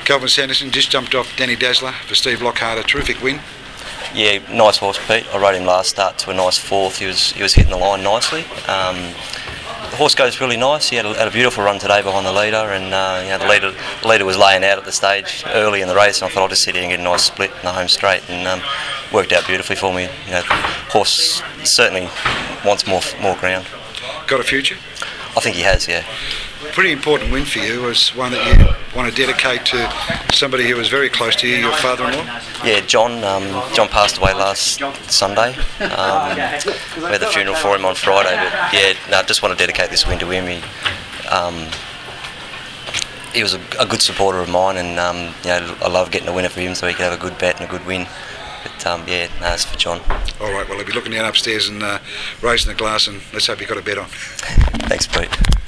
Kelvin Sanderson just jumped off Danny Dazzler for Steve Lockhart, a terrific win. Yeah, nice horse, Pete. I rode him last start to a nice fourth. He was hitting the line nicely. The horse goes really nice. He had a beautiful run today behind the leader, and the leader was laying out at the stage early in the race, and I thought I'll just sit here and get a nice split in the home straight, and worked out beautifully for me. The horse certainly wants more ground. Got a future? I think he has, yeah. Pretty important win for you. Was one that you want to dedicate to somebody who was very close to you, your father-in-law? Yeah, John. John passed away last Sunday. We had the funeral for him on Friday, but yeah, I just want to dedicate this win to him. He was a good supporter of mine, and I love getting a winner for him so he could have a good bet and a good win. But it's for John. All right, well, I'll be looking down upstairs and raising the glass, and let's hope you got a bet on. Thanks, Pete.